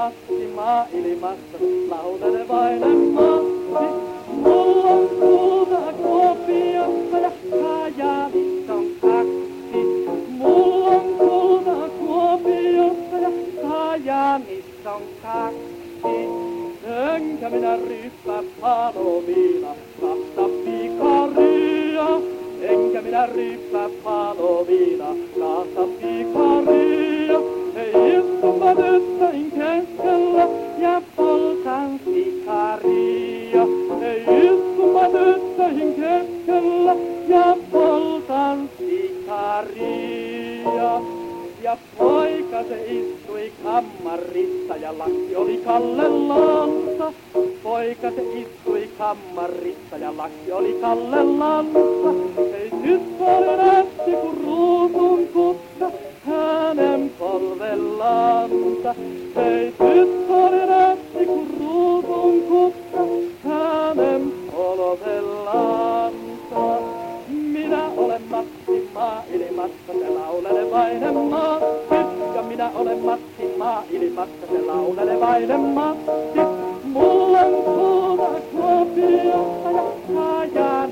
Matti maailmassa, laulelevainen Matti. Mulla on kultaa Kuopiossa ja Kajaanissa on kaksi. Mulla on kultaa Kuopiossa ja Kajaanissa on kaksi. Enkä minä ryyppää paloviina, kahta pikaria. Enkä minä ryyppää paloviina, kahta pikaria. Ei istu mä tyttöin keskellä ja poltan sikaria. Ei istu mä tyttöin keskellä ja poltan sikaria. Ja poika se istui kammarissa ja laki oli Kallellansa. Poika se istui kammarissa ja laki oli Kallellansa. Ei tyttö oli nätti kun ruusun kukka hänen polvellansa. Ei tyttö oli nätti kun ruusun kukka hänen polvellansa. Minä olen Matti maailmassa, se laulelevainen Matti. Ja minä olen Matti maailmassa, se laulelevainen Matti. Mulla on kulta Kuopiossa ja Kajaanissa.